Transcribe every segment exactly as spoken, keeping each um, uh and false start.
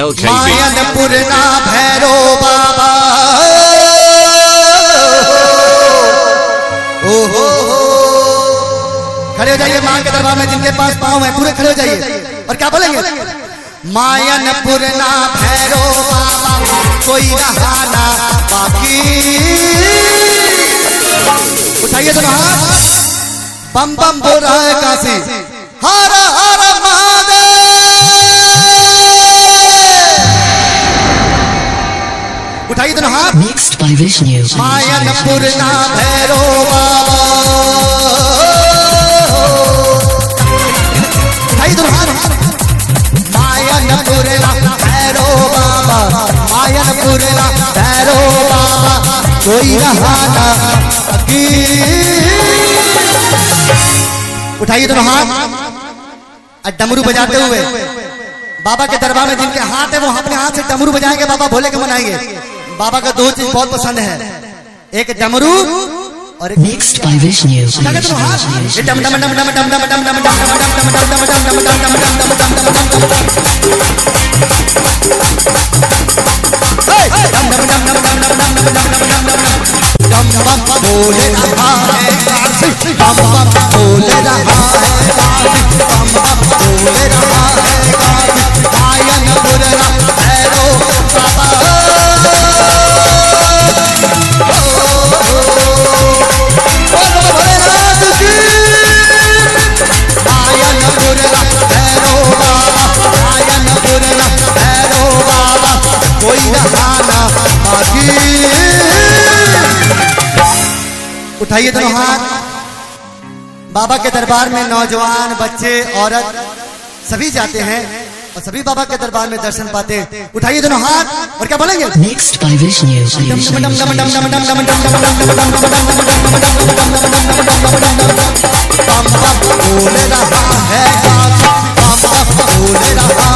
L K V मायनपुर ना भैरो बाबा ओ हो खड़े हो जाइए मां के दरबार में जिनके पास पाँव है पूरे खड़े हो जाइए और क्या बोलेंगे। मायनपुर ना भैरो बाबा कोई नहाना बाकी उठाइए तो हाथ बम बम बोल रहा है काशी हर हर महादेव उठाइए तो हाथ Mixed by Vishnu. मायनपुर ना भैरो उठाइए तो हाथ मायनपुर ना भैरो मायनपुर ना भैरो कोई नहाना उठाइए दोनों हाथ और डमरू बजाते हुए बाबा के दरबार में जिनके हाथ है वो अपने हाथ से डमरू बजाएंगे बाबा भोले के मनाएंगे। बाबा का दो चीज बहुत पसंद है एक डमरू और एक Mixed by Vishnu. डम डम डम डम डम डम डम डम डम डम बोले रहा है काशी बम बम बोले रहा है बम बम बोले रहा है मायनपुर ना भैरो बाबा बोलो भोलेनाथ की मायनपुर ना भैरो बाबा मायनपुर ना भैरो बाबा कोई नहाना बाकी उठाइए दोनों हाथ। बाबा के दरबार में नौजवान बच्चे औरत सभी जाते हैं और सभी बाबा के दरबार में दर्शन पाते हैं। उठाइए दोनों हाथ और क्या बोलेंगे। Mixed by Vishnu. बोल रहा है बोल रहा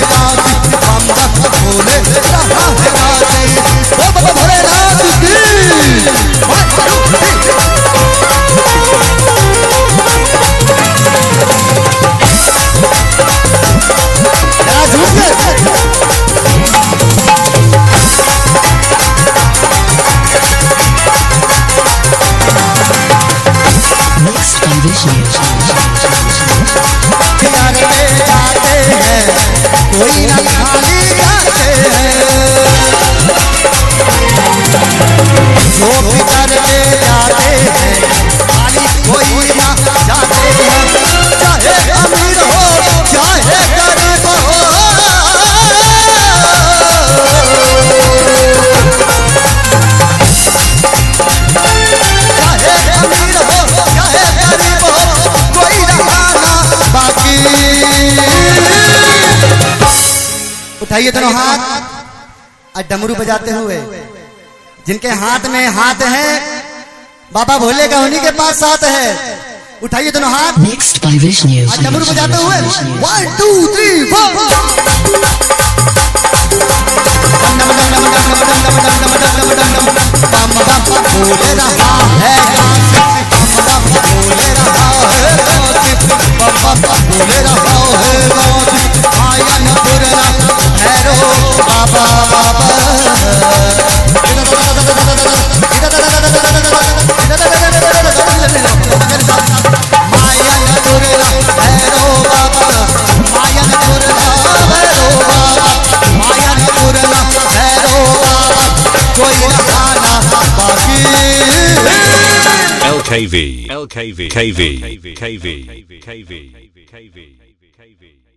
Mixed by Vishnu. यार के आते हैं कोई ना खाली जाते हैं जो भी दर में आते हैं खाली कोई ना जाते हैं चाहे अमीर हो चाहे गरीब हो चाहे अमीर हो चाहे गरीब हो कोई नहाना बाकी उठाइए दोनों हाथ और डमरू बजाते हुए जिनके हाथ में हाथ है बाबा भोले का उन्हीं के पास साथ है। उठाइए दोनों हाथ Mixed by Vishnu. और डमरू बजाते हुए वन टू थ्री फोर डम डम बोले रहा है बोले रहा है बोले रहा है मायनपुर ना भैरो बाबा मायनपुर ना भैरो बाबा मायनपुर ना भैरो बाबा मायनपुर ना भैरो बाबा कोई नहाना बाकी L K V L K V K V K V K V K V K V